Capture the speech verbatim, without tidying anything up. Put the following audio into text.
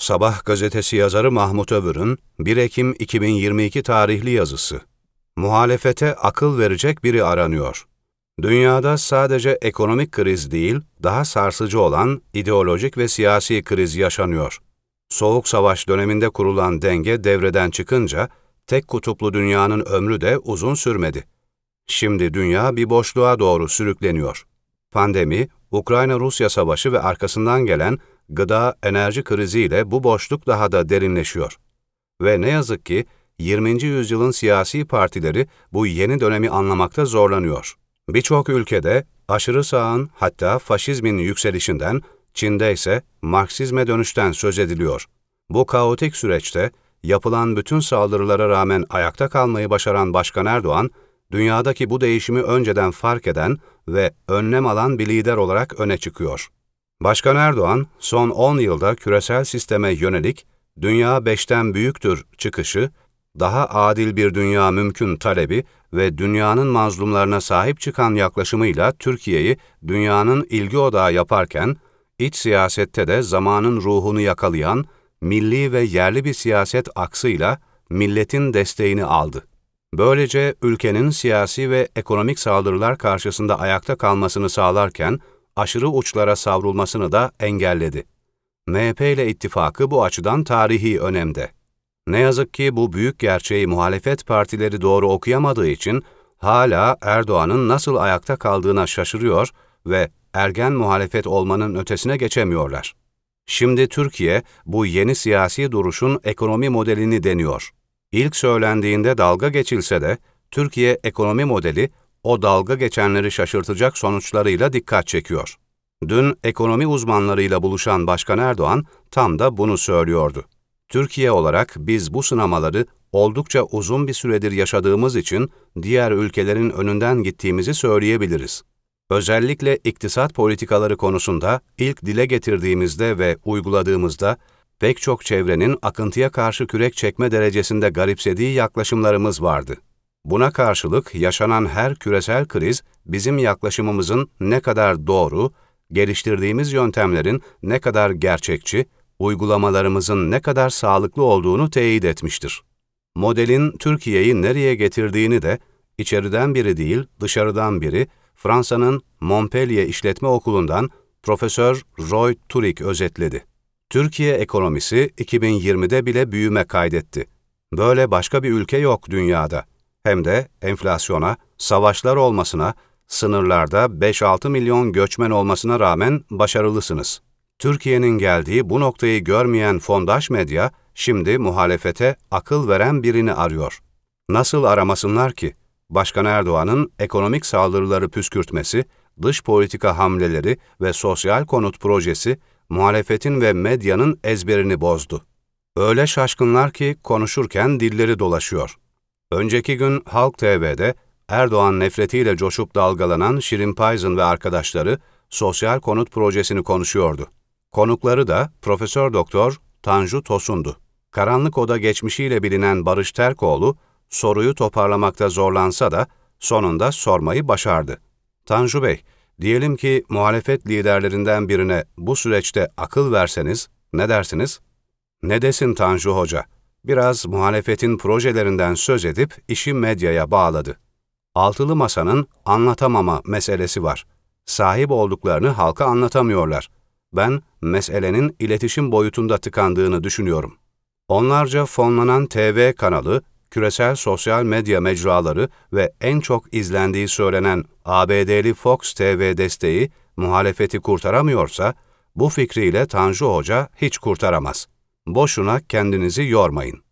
Sabah gazetesi yazarı Mahmut Övür'ün bir Ekim iki bin yirmi iki tarihli yazısı. Muhalefete akıl verecek biri aranıyor. Dünyada sadece ekonomik kriz değil, daha sarsıcı olan ideolojik ve siyasi kriz yaşanıyor. Soğuk Savaş döneminde kurulan denge devreden çıkınca, tek kutuplu dünyanın ömrü de uzun sürmedi. Şimdi dünya bir boşluğa doğru sürükleniyor. Pandemi, Ukrayna-Rusya savaşı ve arkasından gelen gıda, enerji kriziyle bu boşluk daha da derinleşiyor. Ve ne yazık ki yirminci yüzyılın siyasi partileri bu yeni dönemi anlamakta zorlanıyor. Birçok ülkede aşırı sağın hatta faşizmin yükselişinden, Çin'de ise Marksizme dönüşten söz ediliyor. Bu kaotik süreçte yapılan bütün saldırılara rağmen ayakta kalmayı başaran Başkan Erdoğan, dünyadaki bu değişimi önceden fark eden ve önlem alan bir lider olarak öne çıkıyor. Başkan Erdoğan, son on yılda küresel sisteme yönelik "dünya beşten büyüktür" çıkışı, daha adil bir dünya mümkün talebi ve dünyanın mazlumlarına sahip çıkan yaklaşımıyla Türkiye'yi dünyanın ilgi odağı yaparken, iç siyasette de zamanın ruhunu yakalayan, milli ve yerli bir siyaset aksıyla milletin desteğini aldı. Böylece ülkenin siyasi ve ekonomik saldırılar karşısında ayakta kalmasını sağlarken, aşırı uçlara savrulmasını da engelledi. M H P ile ittifakı bu açıdan tarihi önemde. Ne yazık ki bu büyük gerçeği muhalefet partileri doğru okuyamadığı için hala Erdoğan'ın nasıl ayakta kaldığına şaşırıyor ve ergen muhalefet olmanın ötesine geçemiyorlar. Şimdi Türkiye bu yeni siyasi duruşun ekonomi modelini deniyor. İlk söylendiğinde dalga geçilse de Türkiye ekonomi modeli o dalga geçenleri şaşırtacak sonuçlarıyla dikkat çekiyor. Dün ekonomi uzmanlarıyla buluşan Başkan Erdoğan tam da bunu söylüyordu. Türkiye olarak biz bu sınamaları oldukça uzun bir süredir yaşadığımız için diğer ülkelerin önünden gittiğimizi söyleyebiliriz. Özellikle iktisat politikaları konusunda ilk dile getirdiğimizde ve uyguladığımızda pek çok çevrenin akıntıya karşı kürek çekme derecesinde garipsediği yaklaşımlarımız vardı. Buna karşılık yaşanan her küresel kriz bizim yaklaşımımızın ne kadar doğru, geliştirdiğimiz yöntemlerin ne kadar gerçekçi, uygulamalarımızın ne kadar sağlıklı olduğunu teyit etmiştir. Modelin Türkiye'yi nereye getirdiğini de içeriden biri değil, dışarıdan biri, Fransa'nın Montpellier İşletme Okulu'ndan Profesör Roy Turik özetledi. Türkiye ekonomisi iki bin yirmide bile büyüme kaydetti. Böyle başka bir ülke yok dünyada. Hem de enflasyona, savaşlar olmasına, sınırlarda beş altı milyon göçmen olmasına rağmen başarılısınız. Türkiye'nin geldiği bu noktayı görmeyen fondaş medya, şimdi muhalefete akıl veren birini arıyor. Nasıl aramasınlar ki? Başkan Erdoğan'ın ekonomik saldırıları püskürtmesi, dış politika hamleleri ve sosyal konut projesi, muhalefetin ve medyanın ezberini bozdu. Öyle şaşkınlar ki konuşurken dilleri dolaşıyor. Önceki gün Halk T V'de Erdoğan nefretiyle coşup dalgalanan Şirin Payzın ve arkadaşları sosyal konut projesini konuşuyordu. Konukları da Profesör Doktor Tanju Tosun'du. Karanlık oda geçmişiyle bilinen Barış Terkoğlu, soruyu toparlamakta zorlansa da sonunda sormayı başardı. Tanju Bey, diyelim ki muhalefet liderlerinden birine bu süreçte akıl verseniz, ne dersiniz? Ne desin Tanju Hoca? Biraz muhalefetin projelerinden söz edip işi medyaya bağladı. Altılı Masa'nın anlatamama meselesi var. Sahip olduklarını halka anlatamıyorlar. Ben meselenin iletişim boyutunda tıkandığını düşünüyorum. Onlarca fonlanan T V kanalı, küresel sosyal medya mecraları ve en çok izlendiği söylenen A B D'li Fox T V desteği muhalefeti kurtaramıyorsa, bu fikriyle Tanju Hoca hiç kurtaramaz. Boşuna kendinizi yormayın.